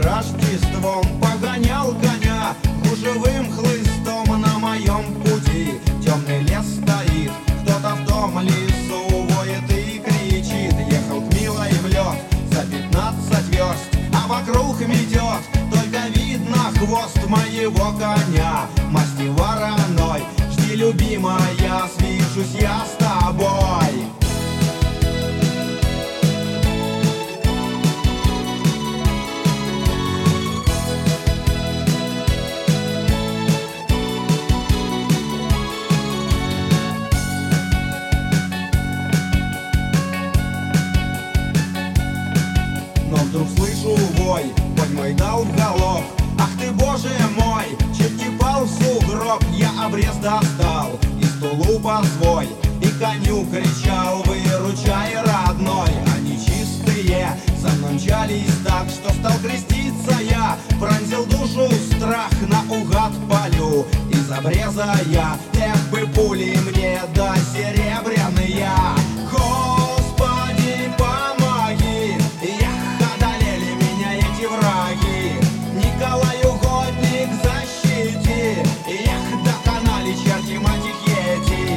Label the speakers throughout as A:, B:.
A: Рождеством погонял коня гужевым хлыстом на моем пути. Темный лес стоит, кто-то в том лесу воет и кричит. Ехал к милой в лед за 15 верст, а вокруг метет, только видно хвост моего коня. Масти вороной, жди, любимая, свяжусь я с тобой. Но вдруг слышу вой, конь мой дал в галоп. Ах ты, боже мой, чуть не пал в сугроб. Я обрез достал из тулупа свой и коню кричал: выручай, родной. Они чистые со мной мчались так, что стал креститься я. Пронзил душу страх, наугад палю из обреза я. Эх бы пули мне да серебряные. Господи, помоги, одолели меня эти враги. Николай угодник, защити, доконали черти мать их эти.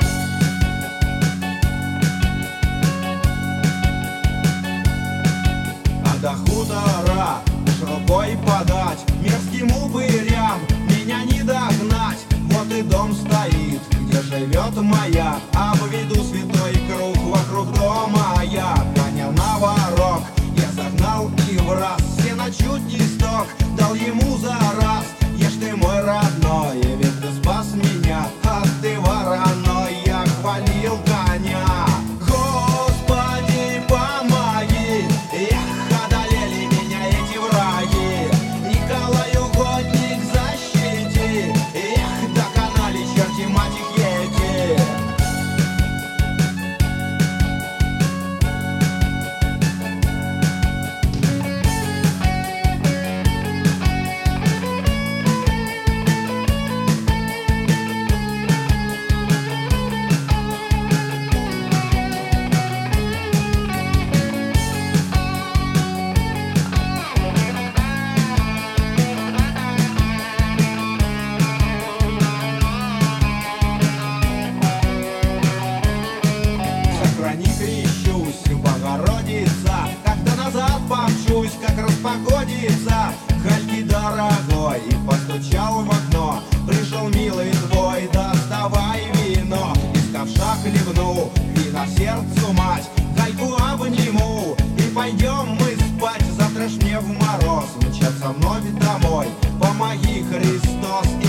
A: А до хутора уж рукой подать мерзким упырям меня не догнать. Вот и дом стоит, где живет моя, обведу святой круг вокруг дома я. Коня на ворог я загнал и в раз, сено чуть не сток дал ему за раз. Ешь ты, мой родной, ведь ты спас меня, а ты вороной, я хвалил коня. Господи, помоги, одолели меня эти враги. Николай угодник, защити, доконали черти мать их эти. Богородица, когда назад помчусь, как распогодится. Хальки дорогой, и постучал в окно. Пришел милый твой, доставай вино. Из ковша хлебну, вина сердцу мать. Хальку обниму, и пойдем мы спать. Завтра ж мне в мороз, мчат со мной домой. Помоги, Христос.